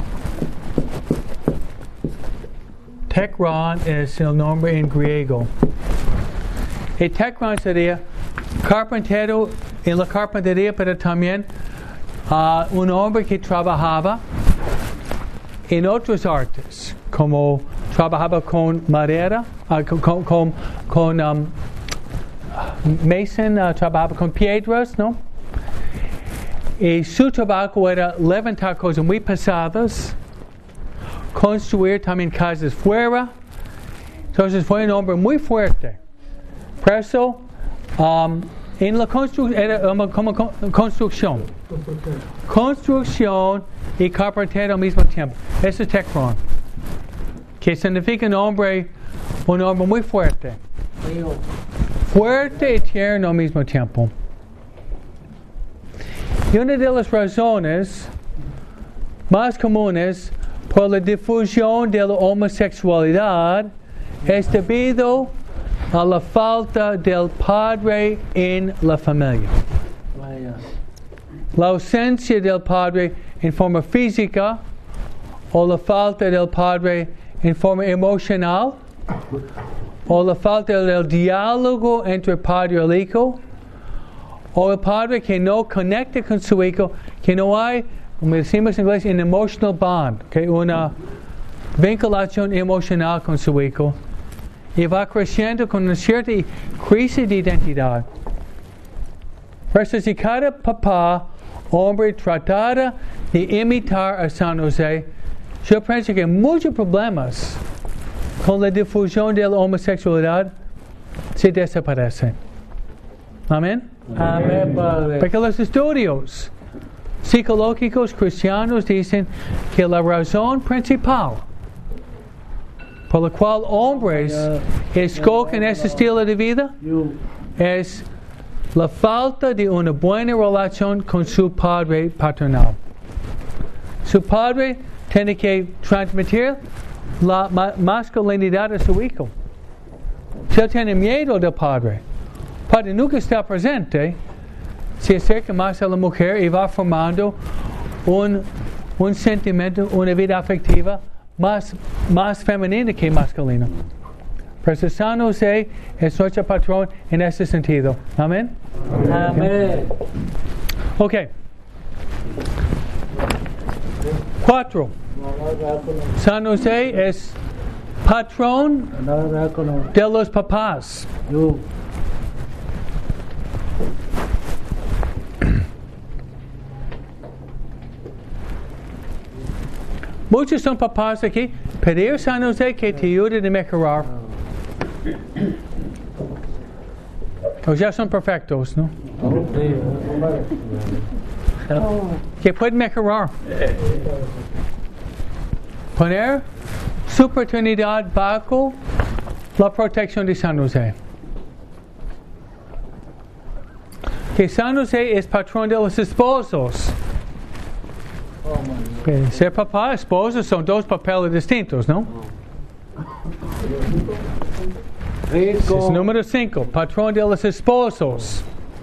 Tekron es el nombre en griego. Y tekron sería carpintero en la carpintería, pero también uh, un hombre que trabajaba en otras artes, como trabajaba con madera, uh, con, con, con um, mason, uh, trabajaba con piedras, ¿no? Y su trabajo era levantar cosas muy pesadas, construir también casas fuera. Entonces fue un hombre muy fuerte. Por eso, um, en la constru- era um, como con- construcción. Construcción y carpintero al mismo tiempo. Eso es tekron. Que significa un hombre, un hombre muy fuerte. Fuerte y tierno al mismo tiempo. Y una de las razones más comunes por la difusión de la homosexualidad es debido a la falta del padre en la familia. La ausencia del padre en forma física o la falta del padre en forma emocional o la falta del diálogo entre padre y el hijo o el padre que no conecta con su hijo, que no hay, como decimos en inglés, un emotional bond, okay, una vinculación emocional con su hijo, y va creciendo con una cierta crisis de identidad. Por eso, si cada papá, hombre, tratara de imitar a San José, yo pienso que muchos problemas con la difusión de la homosexualidad se desaparecen. Amén. Amén, Padre. Porque los estudios psicológicos cristianos dicen que la razón principal por la cual hombres escogen ese estilo de vida es la falta de una buena relación con su padre paternal. Su padre tiene que transmitir la ma- masculinidad a su hijo. Si él tiene miedo del padre, el padre nunca está presente, se acerca más a la mujer y va formando un, un sentimiento, una vida afectiva más, más femenina que masculina. Por eso San José es nuestro patrón en ese sentido. Amén. Amén. Ok. Cuatro. San José es patrón de los papás. Muchos son papás aquí. Pedir a San José que te ayude a mejorar. O ya son perfectos, ¿no? Que pueden mejorar. Poner su paternidad bajo la protección de San José. Que San José es patrón de los esposos. Okay. Ser papá, esposo son dos papeles distintos, ¿no? Es número cinco, patrón de los esposos.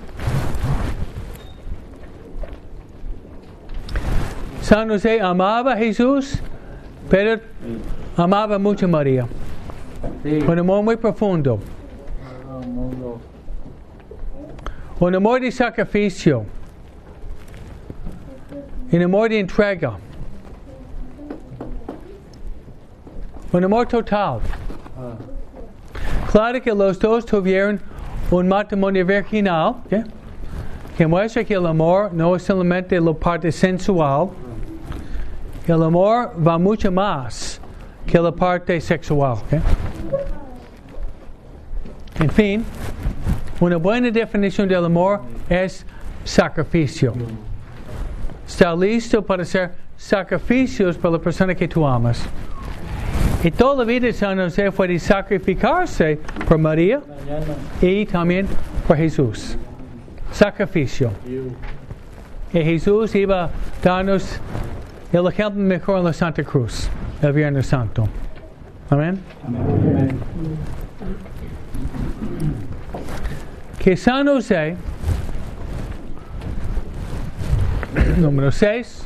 San José amaba a Jesús, pero amaba mucho a María. Un amor muy profundo. Un amor de sacrificio. Un amor de entrega. Un amor total. Claro que los dos tuvieron un matrimonio virginal, ¿okay? Que muestra que el amor no es solamente la parte sensual. El amor va mucho más que la parte sexual. ¿Okay? En fin, una buena definición del amor es sacrificio. Está listo para hacer sacrificios por la persona que tú amas. Y toda la vida de San José fue de sacrificarse por María y también por Jesús. Sacrificio. Y Jesús iba a darnos el ejemplo mejor en la Santa Cruz, el Viernes Santo. Amén. Amén. Que San José, número seis,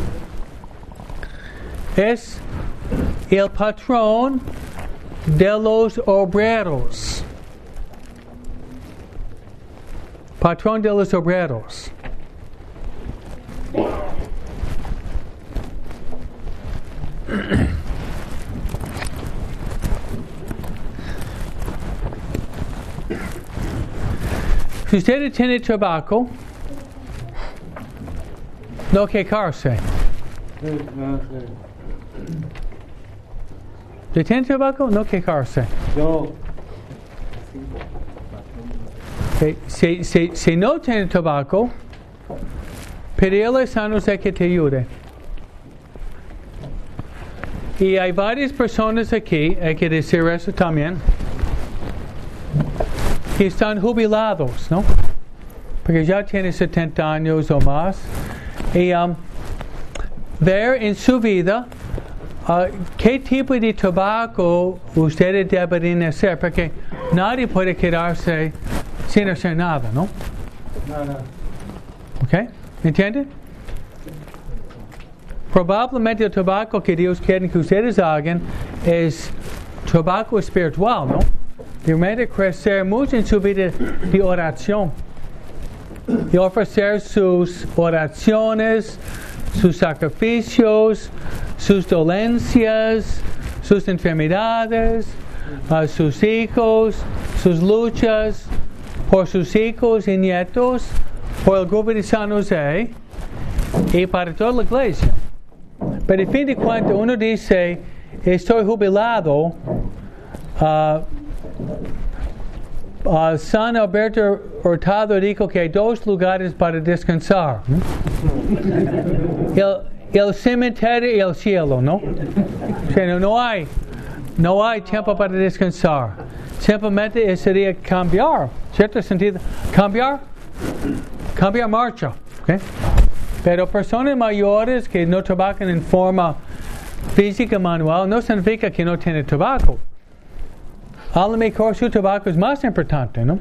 es el patrón de los obreros. Patrón de los obreros. Si usted tiene trabajo, no quejarse. Si tiene trabajo, no quejarse. Yo. Okay. Si, si, si no tiene trabajo, pedirle a San José que te ayude. Y hay varias personas aquí, hay que decir eso también, que están jubilados, ¿no? Porque ya tienen setenta años o más. Y um, ver en su vida uh, qué tipo de trabajo ustedes deberían hacer, porque nadie puede quedarse sin hacer nada, ¿no? Nada. ¿Ok? ¿Entienden? Probablemente el trabajo que Dios quiere que ustedes hagan es trabajo espiritual, ¿no? De crecer mucho en su vida de oración y ofrecer sus oraciones, sus sacrificios, sus dolencias, sus enfermedades, a sus hijos, sus luchas por sus hijos y nietos, por el grupo de San José y para toda la iglesia. Pero en fin de cuentas uno dice, estoy jubilado. Uh, uh, San Alberto Hurtado dijo que hay dos lugares para descansar. el, el cementerio y el cielo, ¿no? O sea, no, no hay, no hay tiempo para descansar. Simplemente sería cambiar, ¿cierto sentido? Cambiar, cambiar marcha, ¿ok? Pero personas mayores que no trabajan en forma física manual no significa que no tienen trabajo. A lo mejor su trabajo es más importante, ¿no?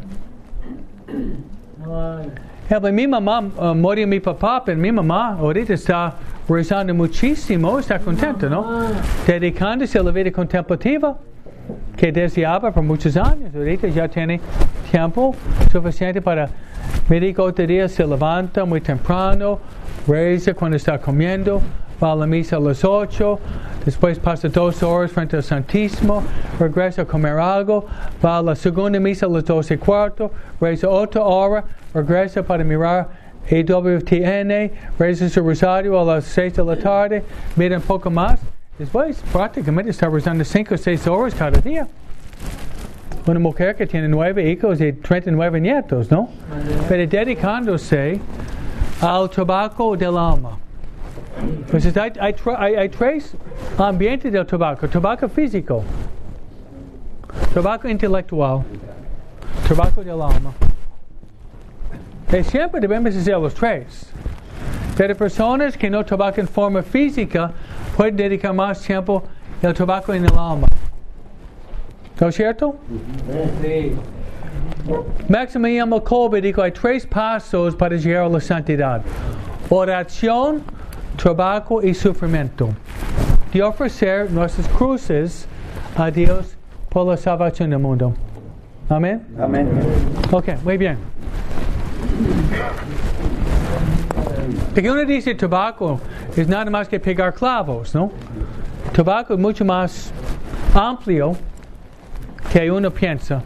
Ejemplo, mi mamá uh, murió mi papá, pero mi mamá ahorita está rezando muchísimo, está contenta, ¿no? Dedicándose a la vida contemplativa que deseaba por muchos años. Ahorita ya tiene tiempo suficiente para medir otro día, se levanta muy temprano, reza cuando está comiendo, va a la misa a las ocho, después pasa dos horas frente al Santísimo, regresa a comer algo, va a la segunda misa a las doce y cuarto, reza otra hora, regresa para mirar A W T N, reza su rosario a las seis de la tarde, mira un poco más, después prácticamente está rezando cinco o seis horas cada día. Una mujer que tiene nueve hijos y treinta y nueve nietos, ¿no? Pero dedicándose al trabajo del alma. Entonces hay, hay, hay, hay tres ambientes del trabajo. Trabajo físico, trabajo intelectual, trabajo del alma. Y siempre debemos hacer los tres. Pero personas que no trabajan en forma física pueden dedicar más tiempo al trabajo en el alma. ¿No es cierto? Sí. Maximiliano Kolbe dijo, hay tres pasos para llegar a la santidad. Oración, trabajo y sufrimiento. De ofrecer nuestras cruces a Dios por la salvación del mundo. Amén. Amén. Ok, muy bien. Porque uno dice trabajo es nada más que pegar clavos, ¿no? Trabajo es mucho más amplio que uno piensa.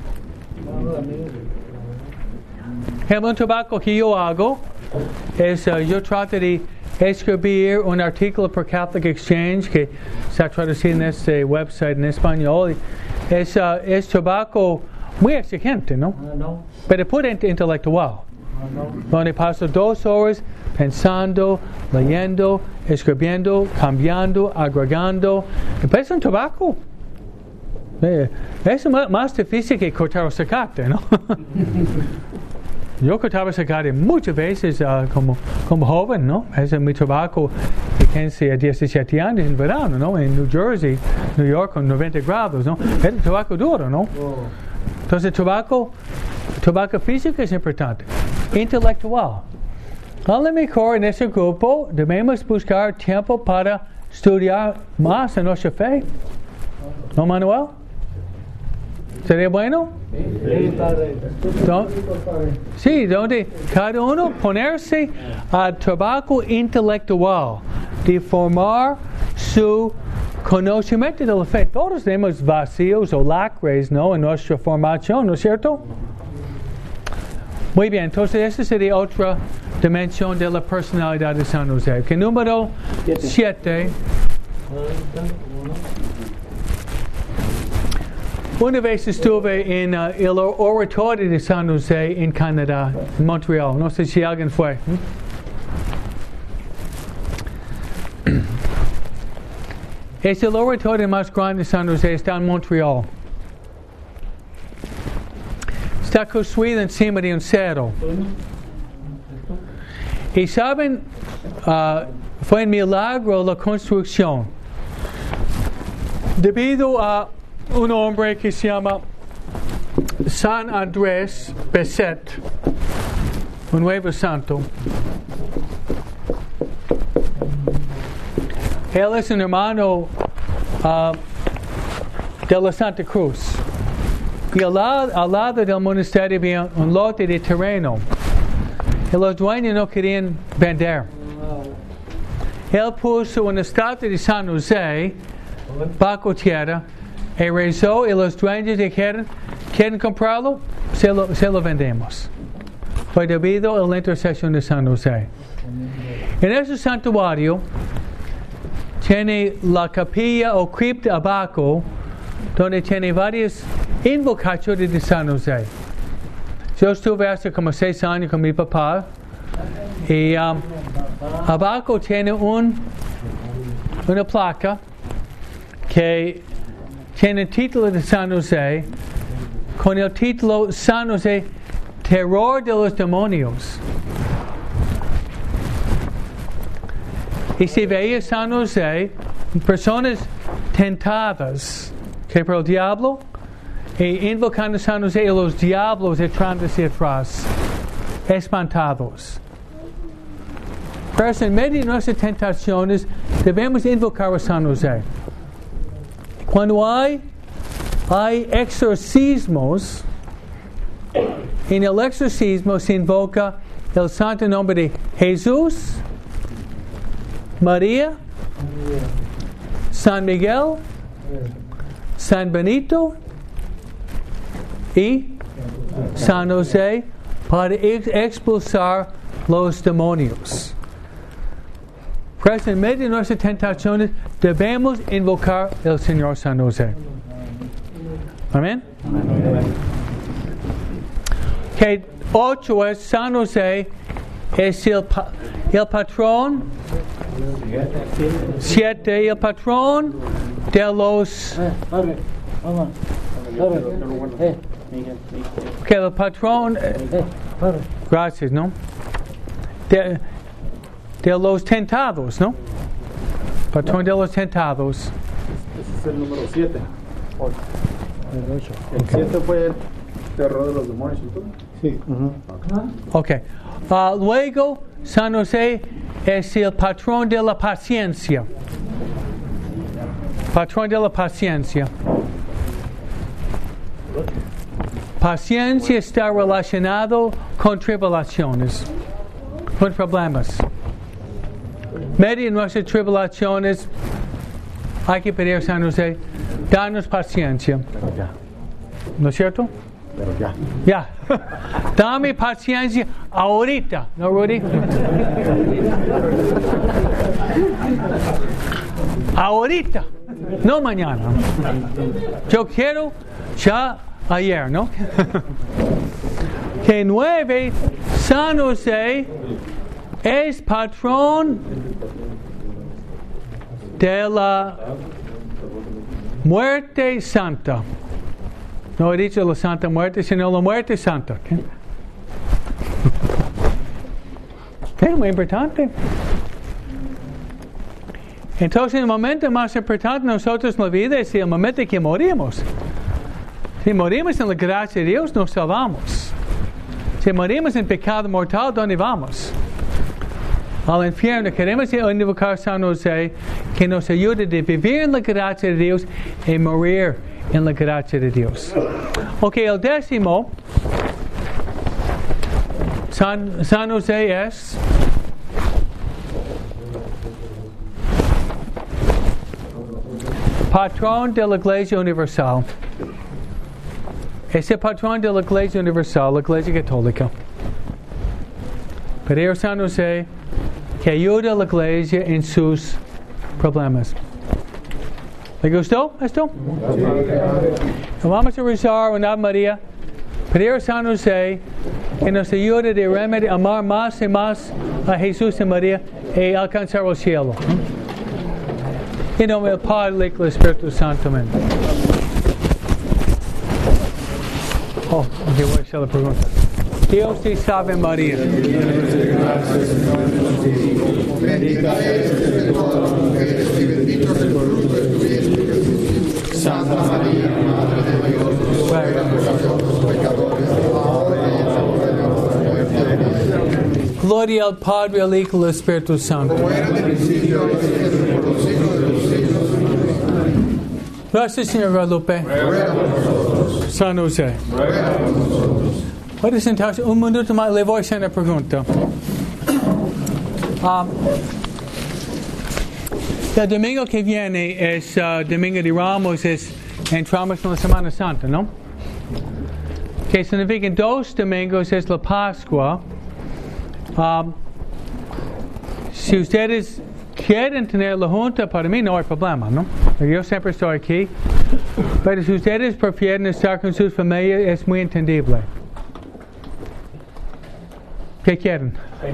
Un trabajo que yo hago es, uh, yo trato de escribir un artículo por Catholic Exchange que está traducido en este website en español. Es, uh, es trabajo muy exigente, ¿no? No. Pero puro intelectual. Donde paso dos horas pensando, leyendo, escribiendo, cambiando, agregando. Pero es un trabajo. Eh, es más, más difícil que cortar o sacate, ¿no? yo que trabajé muchas veces uh, como, como joven, ¿no? Ese es mi trabajo de quince a diecisiete años en verano, ¿no? En New Jersey, New York, con noventa grados, ¿no? Es un trabajo duro, ¿no? Entonces, el trabajo, trabajo físico es importante. Intelectual. A lo mejor en ese grupo debemos buscar tiempo para estudiar más en nuestra fe. ¿No, Manuel? ¿Sería bueno? Sí, donde cada uno ponerse al trabajo intelectual de formar su conocimiento de la fe. Todos tenemos vacíos o lacres, ¿no? En nuestra formación, ¿no es cierto? Muy bien, entonces esa sería otra dimensión de la personalidad de San José. Que número siete. Una vez estuve en uh, el oratorio de San José en Canadá, en Montreal. No sé si alguien fue. Es el oratorio más grande de San José, está en Montreal. Está construido encima de un cerro. Y saben, uh, fue un milagro la construcción. Debido a un hombre que se llama San Andrés Besset, un nuevo santo. Él es un hermano uh, de la Santa Cruz. Y al lado, al lado del monasterio había un lote de terreno. Y los dueños no querían vender. Él puso una estatua de San José bajo tierra y rezó, y los dueños dijeron: ¿quieren comprarlo? Se lo, se lo vendemos. Fue debido a la intercesión de San José. En ese santuario tiene la capilla o cripta abajo, donde tiene varias invocaciones de San José. Yo estuve hace como seis años con mi papá, y um, abajo tiene un, una placa que tiene el título de San José, con el título San José, terror de los demonios. Y si veía San José, personas tentadas que por el diablo, y invocando a San José, y los diablos echando hacia atrás, espantados. Pero en medio de nuestras tentaciones, debemos invocar a San José. Cuando hay, hay exorcismos, en el exorcismo se invoca el santo nombre de Jesús, María, San Miguel, San Benito y San José para ex- expulsar los demonios. Pues en medio de nuestras tentaciones debemos invocar al Señor San José. Amén. Que ocho es San José, es el, pa- el patrón. Siete, el patrón de los. Que el patrón. Gracias, ¿no? De, de los tentados, ¿no? Patrón de los tentados. Ese es el número siete. El siete fue el terror de los demonios. Sí. Uh-huh. Ok. Uh, luego, San José es el patrón de la paciencia. Patrón de la paciencia. Paciencia está relacionado con tribulaciones, con problemas. Medio de nuestras tribulaciones, hay que pedir a San José, danos paciencia. ¿No es cierto? Pero ya. Ya. Dame paciencia ahorita, ¿no, Rudy? Ahorita, no mañana. Yo quiero ya ayer, ¿no? Que nueve, San José es patrón de la muerte santa. No he dicho la Santa Muerte, sino la muerte santa. ¿Okay? Es muy importante. Entonces, el momento más importante de nosotros en la vida es el momento en que morimos. Si morimos en la gracia de Dios, nos salvamos. Si morimos en pecado mortal, ¿dónde vamos? Al infierno. Queremos invocar a San José que nos ayude a vivir en la gracia de Dios y morir en la gracia de Dios. Ok, el décimo, San, San José es patrón de la Iglesia Universal. Es el patrón de la Iglesia Universal, la Iglesia Católica. Pero San José que ayuda a la Iglesia en sus problemas. ¿Le gustó esto? Vamos a rezar una Ave María. Pedir a San José que nos ayude de remedio, amar más y más a Jesús y María y alcanzar el cielo. En nombre del Padre, del Hijo y del Espíritu Santo. Amén. Oh, ok, voy a hacer la pregunta. Dios te salve María. Bendita eres entre todas las mujeres y bendito es el fruto de tu vientre. Santa María, Madre de Dios, ruega por nosotros pecadores, ahora y en la hora de nuestra muerte. Gloria al Padre, al Hijo y al Espíritu Santo. Como era del principio, ahora y siempre, por los siglos de los siglos. Gracias, Señor Guadalupe. Ruega por nosotros. San José. Ruega por nosotros. Puede sentarse un minuto más, le voy a hacer una pregunta. Um, el domingo que viene es uh, Domingo de Ramos, es entramos en la Semana Santa, ¿no? Que significa dos domingos es la Pascua. Um, si ustedes quieren tener la junta, para mí no hay problema, ¿no? Yo siempre estoy aquí. Pero si ustedes prefieren estar con sus familias, es muy entendible. ¿Qué quieren?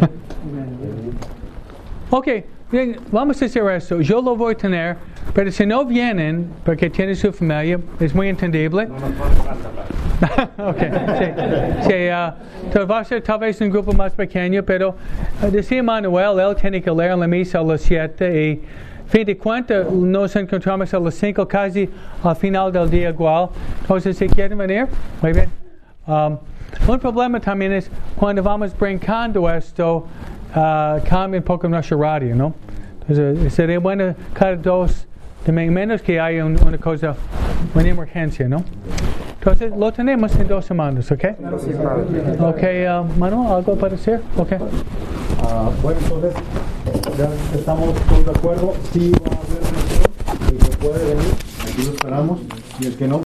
Ok, bien, vamos a hacer esto. Yo lo voy a tener, pero si no vienen, porque tienen su familia, es muy entendible. Ok, sí. sí uh, va a ser tal vez un grupo más pequeño, pero uh, decía Manuel, él tiene que leer la misa a las siete y, fin de cuentas, nos encontramos a las cinco, casi al final del día igual. Entonces, si quieren venir, muy bien. Um, un problema también es cuando vamos brincando esto, uh, cambia un poco nuestra radio, ¿no? Entonces sería bueno cada dos, menos que haya un, una cosa, una emergencia, ¿no? Entonces lo tenemos en dos semanas, ¿ok? Ok, uh, Manuel, ¿algo para decir? Ok. Uh, bueno, entonces, ya estamos todos de acuerdo. Sí va a haber reunión. El que puede venir, aquí lo esperamos. Y el que no,